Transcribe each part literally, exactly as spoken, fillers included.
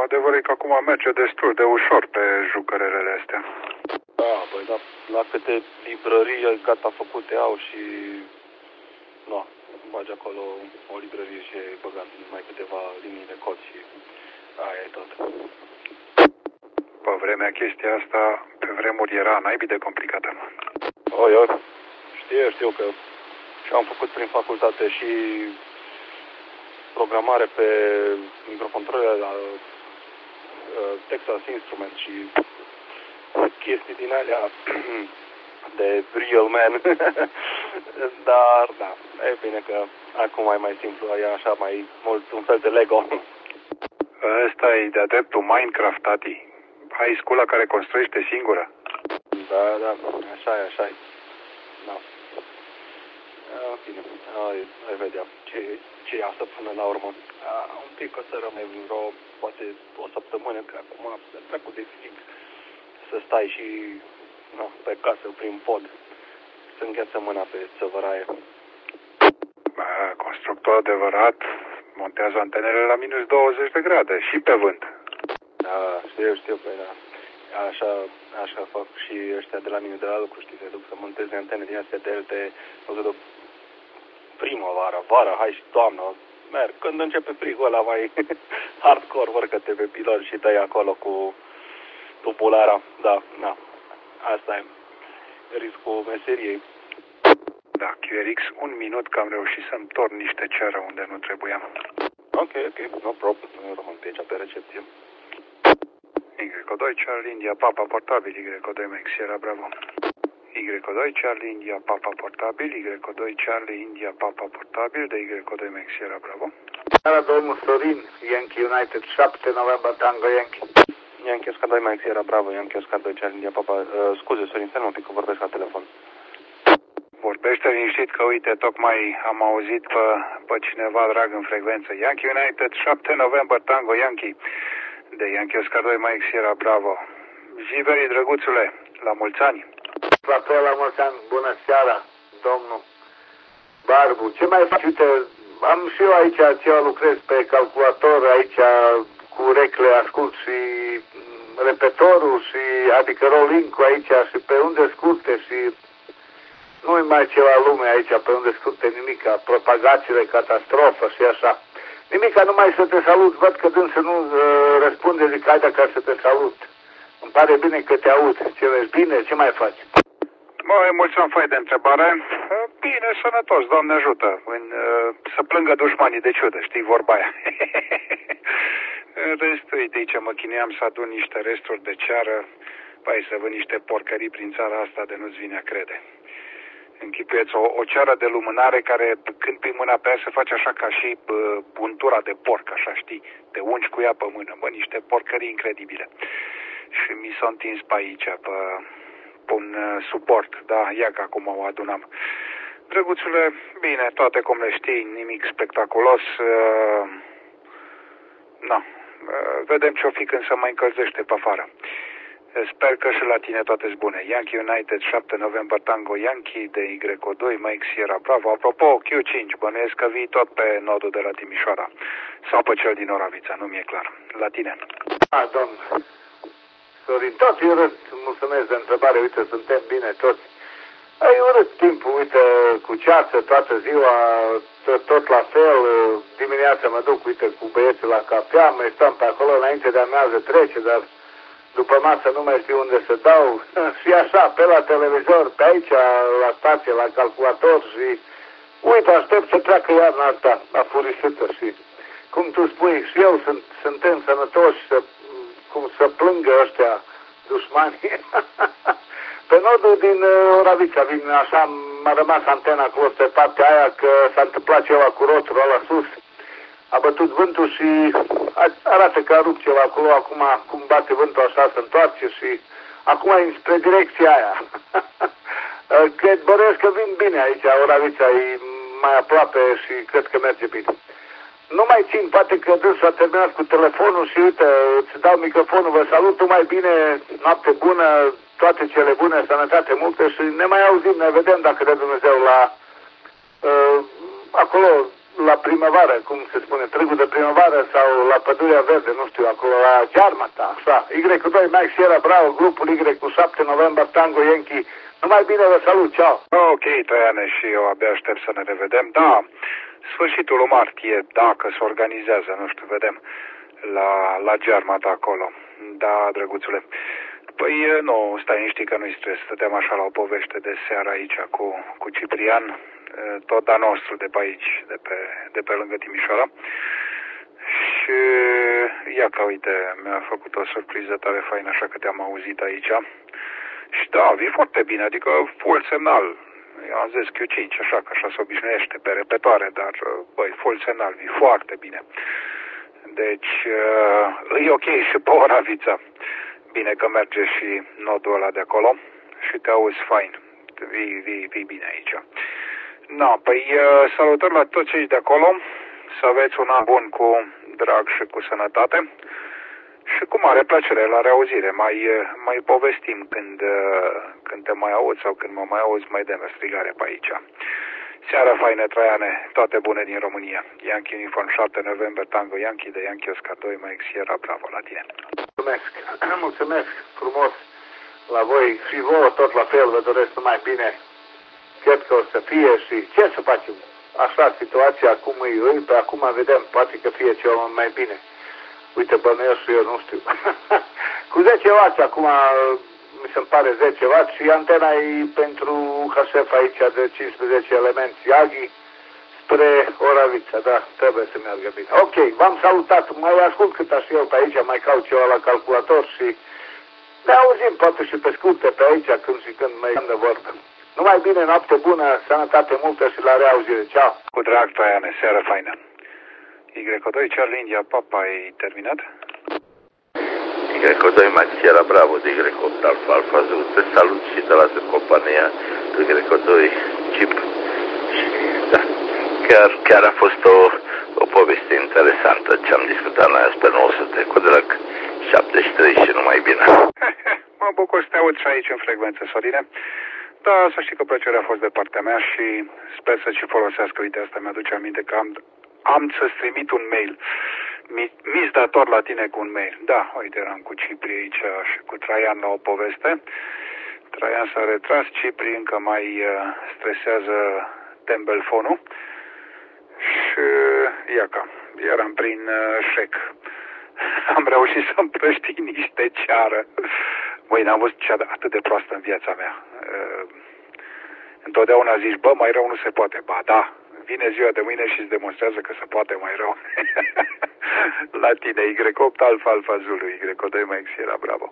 adevărul e că acum merge destul de ușor pe jucărele astea. Da, băi, dar la câte librării gata făcute au și... Nu, bagi acolo o librărie și ai băgat mai câteva linii de cod și aia e tot. Pe vremea chestia asta, pe vremuri era naibii de complicată. Oi, oi, știu, știu că și-am făcut prin facultate și programare pe microcontrolele la uh, Texas Instruments și chestii din alea de real man. Dar, da, e bine că acum e mai simplu, e așa mai mult un fel de Lego. Ăsta e de-a dreptul Minecraft, tati. Ai scula care construiește singură. Da, da, așa e, așa e. Da. A, bine, ai, ai vedea ce, ce ia să până la urmă. A, un pic o să rămâi vreo, poate o săptămână, că acum e trecut de frig să stai și na, pe casă prin pod, să îngheață mâna pe țăvăraie. Bă, constructor adevărat montează antenele la minus douăzeci de grade și pe vânt. Da, știu, știu, pe da. Așa, așa fac și ăștia de la mine de la lucru, știi, se duc să monteze antene din astea de L T E, o să duc primăvara, vara, hai și toamnă, merg. Când începe frigul ăla mai hardcore, urcă-te pe pilon și dai acolo cu tubulara. Da, da, asta e riscul meseriei. Da, Q R X, un minut că am reușit să-mi torn niște ceară unde nu trebuia. Ok, ok, no problem, nu rămân pe aici pe recepție. Y doi Charlie India Papa portabil, Y doi Max Sierra Bravo. Y doi Charlie India Papa portabil, Y doi Charlie India Papa portabil, de Y doi Max Sierra Bravo. Seara, domnul Sorin, Yankee United șapte November Tango Yankee. Yankee Oscar doi Max Sierra Bravo, Yankee Oscar doi Charlie India Papa. Uh, scuze, Sorin, stai un pic că vorbesc la telefon. Vorbește liniștit că, uite, tocmai am auzit pe, pe cineva drag în frecvență. Yankee United șapte November Tango Yankee, de Yankee Oscar doi Mike Sierra Bravo. Jiveri, drăguțule, la mulți ani. La fel, la mulți ani, bună seara, domnul Barbu. Ce mai faci? Uite, am și eu aici, ce lucrez pe calculator, aici cu urechile ascult și repetorul, și adică rolling-ul aici și pe unde scurte și nu-i mai ceva lume aici, pe unde scurte nimica, propagațiile, catastrofă și așa. Nimica, numai să te salut, văd că dânsă nu uh, răspunde, zic, haide ca să te salut. Îmi pare bine că te aud. Ce vezi bine? Ce mai faci? Măi, mulțumim, fai de întrebare. Bine, sănătos, Doamne ajută. În, uh, să plângă dușmanii de ciudă, știi vorba aia. În rest, uite, aici mă chinuiam să adun niște resturi de ceară. Păi să văd niște porcării prin țara asta de nu-ți vine a crede. Închipuieți o, o ceară de lumânare care, când pui mâna pe ea, se face așa ca și uh, untura de porc, așa, știi? Te ungi cu ea pe mână, bă, niște porcării incredibile. Și mi s-a întins pe aici, pe, pe un uh, suport, da, ia că acum o adunam. Drăguțule, bine, toate cum le știi, nimic spectaculos. Uh, na, uh, vedem ce-o fi când se mai încălzește pe afară. Sper că și la tine toate-s bune. Yankee United șapte November Tango Yankee, de Y doi Mike Sierra Bravo. Apropo, Q cinci, bănuiesc că vii tot pe nodul de la Timișoara. Sau pe cel din Oravița, nu mi-e clar. La tine. A, domn Sorin, tot e urât, mulțumesc de întrebare, uite, suntem bine toți. E urât timpul, uite, cu ceață toată ziua, tot, tot la fel, dimineața mă duc, uite, cu băieții la cafea, mai stăm pe acolo, înainte de amiază trece, dar după masă nu mai știu unde să dau. Și așa, pe la televizor, pe aici, la stație, la calculator și uite, aștept să treacă iarna asta, la furisită și cum tu spui, și eu sunt, suntem sănătoși, să, cum să plângă ăștia dușmanii. Pe nodul din uh, Oravița, vin așa, m-a rămas antena acolo pe partea aia că s-a întâmplat ceva cu rotorul ăla sus. A bătut vântul și arată că a rupt ceva acolo, acum cum bate vântul așa se întoarce și acum e spre direcția aia. Cred, bănuiesc că vin bine aici, Oravița e mai aproape și cred că merge bine. Nu mai țin, poate că dânsul a terminat cu telefonul și uite, îți dau microfonul, vă salut, mai bine, noapte bună, toate cele bune, sănătate multă și ne mai auzim, ne vedem dacă de Dumnezeu la uh, acolo la primăvară, cum se spune, Târgul de Primăvară sau la Pădurea Verde, nu știu, acolo la Gearmata, așa. Y cu doi Max Sierra Bravo, grupul Y cu șapte November Tango Yankee. Numai bine, vă salut, ceau! Ok, Traiane, și eu abia aștept să ne revedem. Da, sfârșitul lui martie, dacă se organizează, nu știu, vedem, la, la Gearmata acolo. Da, drăguțule. Păi nu, stai liniștit că nu-i stres, stăteam așa la o poveste de seară aici cu, cu Ciprian, tot a nostru de pe aici, de pe, de pe lângă Timișoara. Și ia că uite, mi-a făcut o surpriză tare faină, așa că te-am auzit aici. Și da, vii foarte bine, adică full semnal. Eu am zis Q cinci, așa că așa se obișnuiește pe repetoare, dar băi, full semnal, vii foarte bine. Deci, uh, e ok și pe Oravița. Bine că merge și nodul ăla de acolo și te auzi fain. Vii, vii, vii bine aici. Na, păi uh, salutări la toți cei de acolo. Să aveți un an bun cu drag și cu sănătate. Și cu mare plăcere, la reauzire. Mai, mai povestim când, când te mai auzi sau când mă mai auzi, mai dăm strigare pe aici. Seara faină, Traiane, toate bune din România. Yankee Uniform șapte November Tango Yankee de Yankee Oscar doi, Mike Sierra Bravo, la tine. Mulțumesc, mulțumesc frumos la voi și vouă tot la fel, vă doresc numai bine. Cred că o să fie și ce să facem? Așa, situația acum e, pe acum vedem, poate că fie ceva mai bine. Uite, bănuiesc și eu, nu știu. Cu zece wați, acum mi se pare zece wați și antena e pentru H F aici de cincisprezece elemente Yagi spre Oravița, da, trebuie să meargă bine. Ok, v-am salutat, mai ascult cât aș eu pe aici, mai caut ceva la calculator și ne auzim poate și pe scurte pe aici când și când mai de vorbă. Numai bine, noapte bună, sănătate multă și la reauzire. Ceau! Cu drag, Traiane, seară faină. Y doi Charlie India Papa, ai terminat? Y doi Max Sierra Bravo de Y opt Alfa Alfa Zulu. Te salut și de la compania Y doi Chip. Și da, chiar, chiar a fost o, o poveste interesantă ce am discutat noi pe nouă sute cu drag șaptezeci și trei și numai bine. Mă bucur să te aud și aici în frecvență, Sorine. Da, să știi că plăcerea a fost de partea mea și sper să-ți folosească. Uite, asta mi-aduce aminte că am, am să-ți trimit un mail. Mi-s dator la tine cu un mail. Da, uite, eram cu Cipri aici și cu Traian la o poveste. Traian s-a retras, Cipri încă mai uh, stresează tembelfonul. Și iaca, eram prin uh, șec. Am reușit să împrăști niște ceară. Măi, n-am văzut cea atât de proastă în viața mea. Uh, întotdeauna zici, bă, mai rău nu se poate. Ba, da, vine ziua de mâine și îți demonstrează că se poate mai rău. La tine, Y opt Alfa Alfa Zulu, Y doi Mike Sierra Bravo.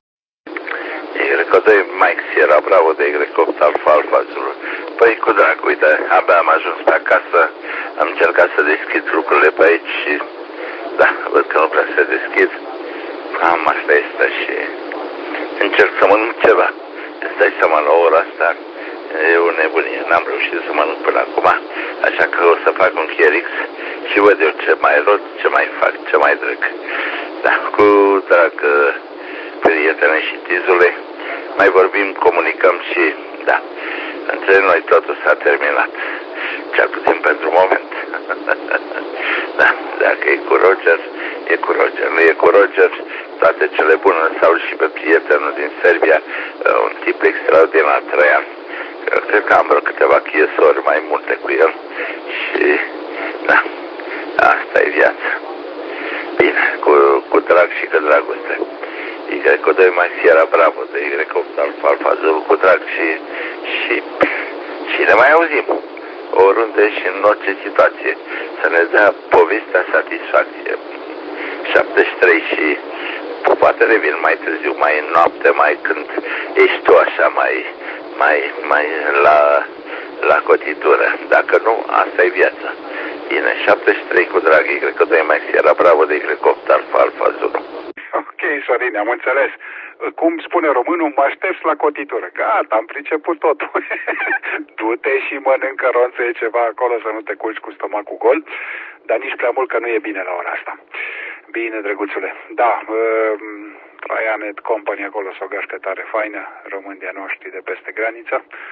Y doi Mike Sierra Bravo de Y opt Alfa Alfa Zulu. Păi, cu drag, uite, abia am ajuns pe acasă, am încercat să deschid lucrurile pe aici și, da, văd că nu prea se deschid. Cam asta este și încerc să mănânc ceva. Îți dai seama, la ora asta e o nebunie. N-am reușit să mănânc până acum, așa că o să fac un Chierix și văd eu ce mai rod, ce mai fac, ce mai drăg. Da, cu drag, prietene și tizule, mai vorbim, comunicăm și, da, între noi totul s-a terminat. Cel puțin pentru moment. Da, dacă e cu Roger, e cu Roger. Nu e cu Roger, toate cele bune sau și pe prietenul din Serbia, un tip extraordinar, Traian. Cred că am vreo câteva chiesori mai multe cu el și, da, asta e viața. Bine, cu, cu drag și cu dragoste. Y doi Max Sierra Bravo de Y opt Alfa Alfa Zulu, cu drag și, și, și ne mai auzim oriunde și în orice situație, să ne dea povestea satisfacție. șaptezeci și trei și poate revin mai târziu, mai în noapte, mai când ești tu așa, mai, mai, mai la, la cotitură. Dacă nu, asta e viața. Bine, șaptezeci și trei cu drag, Y doi Max Sierra Bravo de Y opt Alfa Alfa Zulu. Ok, Sorine, am înțeles. Cum spune românul, mă aștepți la cotitură. Gata, am priceput totul. Du-te și mănâncă ronțe ceva acolo să nu te culci cu stomacul gol, dar nici prea mult că nu e bine la ora asta. Bine, drăguțule. Da, uh, Traian et Company acolo s-o gașcă tare faină, români de noștri de peste graniță.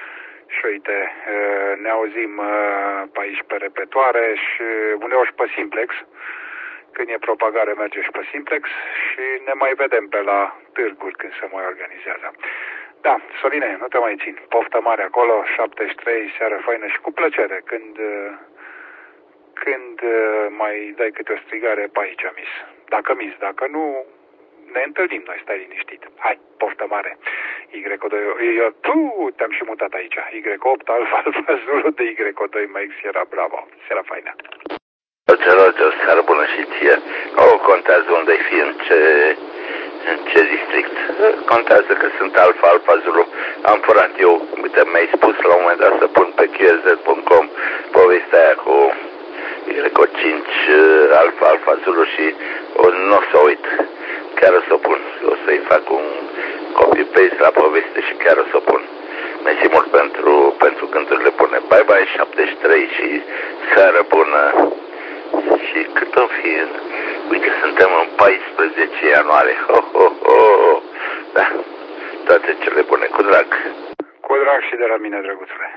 Și uite, ne auzim pe aici pe repetoare și uneori și pe simplex. Când e propagare merge și pe simplex și ne mai vedem pe la târguri când se mai organizează. Da, Sorine, nu te mai țin. Poftă mare acolo, șaptezeci și trei, seară faină și cu plăcere când, când mai dai câte o strigare pe aici, mis. Dacă mis, dacă nu, ne întâlnim noi, stai liniștit. Hai, poftă mare. Y doi, eu, tu, te-am și mutat aici. Y opt, Alfa, Alfa, Zulu de Y doi, Mike Sierra, Bravo. Seara faină. Roger, Roger, seară bună și ție. O, contează unde-i fi, în ce, în ce district. Contează că sunt Alfa, Alfa, Zulu. Am furat eu, uite, mi-ai spus la un moment dat să pun pe Q R Z punct com povestea aia cu Y cinci, Alfa, Alfa, Zulu și nu o să uit. Chiar o să o pun. O să-i fac un copy-paste la poveste și chiar o să o pun. Mersi mult pentru, pentru gândurile bune. Bye bye, șaptezeci și trei și seară bună. Și cât o fi? Uite, suntem în paisprezece ianuarie. Ho, ho, ho. Da, toate cele bune. Cu drag. Cu drag și de la mine, drăguțule.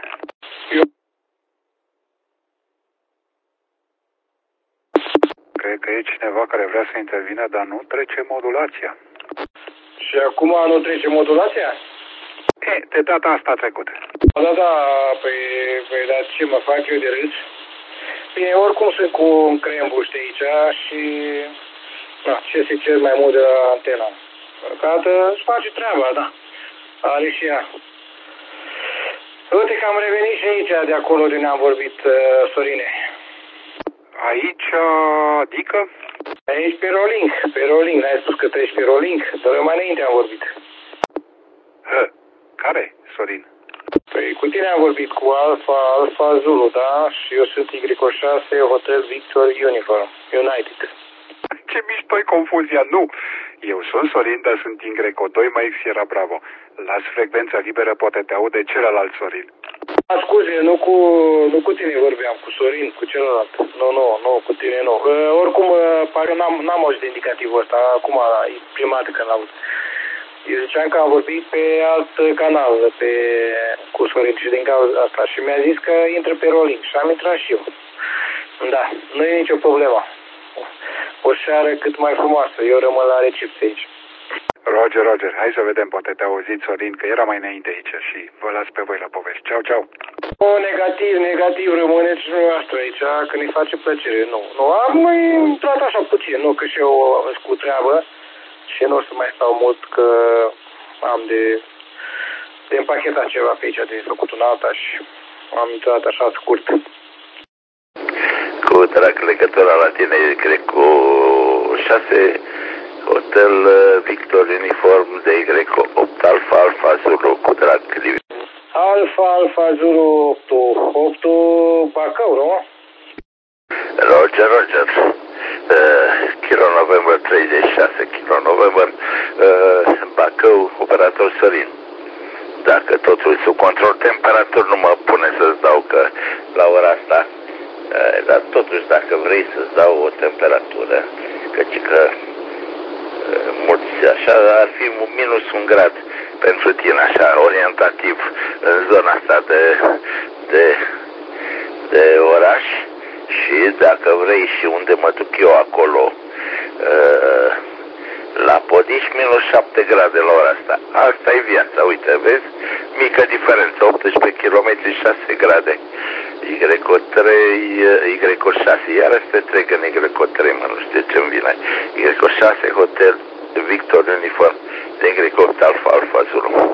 Cred că e cineva care vrea să intervină, dar nu trece modulația. Și acum nu trece modulația? E, de data asta a trecut. Da, da, păi, păi, dar ce mă fac eu de râs? Bine, oricum sunt cu un crembuș de aici și... Na, ce se cer mai mult de la antena? Că își face treaba, da. Are și ea. Uite că am revenit și aici, de acolo de unde am vorbit, Sorine. Aici, adică? Aici pe Rolling, pe Rolling, n-ai spus că treci pe Rolling? Dar mai înainte am vorbit. Hă, care, Sorin? Păi cu tine am vorbit, cu Alfa, Alfa Zulu, da? Și eu sunt Y șase, Hotel Victor Uniform, United. Ce mișto-i confuzia, nu! Eu sunt Sorin, dar sunt Y doi, Mike Sierra, Bravo. Las frecvența liberă, poate te aude celălalt Sorin. A, scuze, nu cu, nu cu tine vorbeam, cu Sorin, cu celălalt. Nu, nu, nu, cu tine nu. Uh, oricum, uh, pare n-am, n-am auzit de indicativul ăsta, acum e prima dată când l-am. Eu ziceam că am vorbit pe alt canal, pe, cu Sorin și din cauza asta. Și mi-a zis că intră pe Rolling și am intrat și eu. Da, nu e nicio problemă. O seară cât mai frumoasă, eu rămân la recepție aici. Roger, Roger, hai să vedem, poate te-a auzit Sorin, că era mai înainte aici și vă las pe voi la povești. Ceau, ceau! O, negativ, negativ, rămâneți noastră aici, că ne face plăcere. Nu, nu, am intrat așa puțin, nu, că și eu sunt cu treabă și nu o să mai stau mult, că am de, de împachetat ceva pe aici, de făcut un alta și am intrat așa scurt. Cu drag, legătura la tine, cred, cu șase... Hotel Victor Uniform de Y opt Alfa Alfa Zulu, cu drag. Alfa Alfa Zulu opt, opt Bacău, nu? Roger, Roger. Uh, Kilo November treizeci și șase, Kilo November, uh, Bacău, operator Sorin. Dacă totul e sub control temperatur, nu mă pune să-ți dau că la ora asta, uh, dar totuși dacă vrei să-ți dau o temperatură, căci că mulți, așa, ar fi minus un grad pentru tine, așa, orientativ, în zona asta de, de, de oraș și dacă vrei și unde mă duc eu acolo, la Podiș, minus șapte grade la ora asta. Asta e viața, uite, vezi? Mică diferență, optsprezece kilometri, șase grade. Y trei, Y șase, iar te trec în Y trei, mă, nu știu ce-mi vine. Y șase, Hotel Victor Uniform, de Y opt Alfa Alfa Zulu.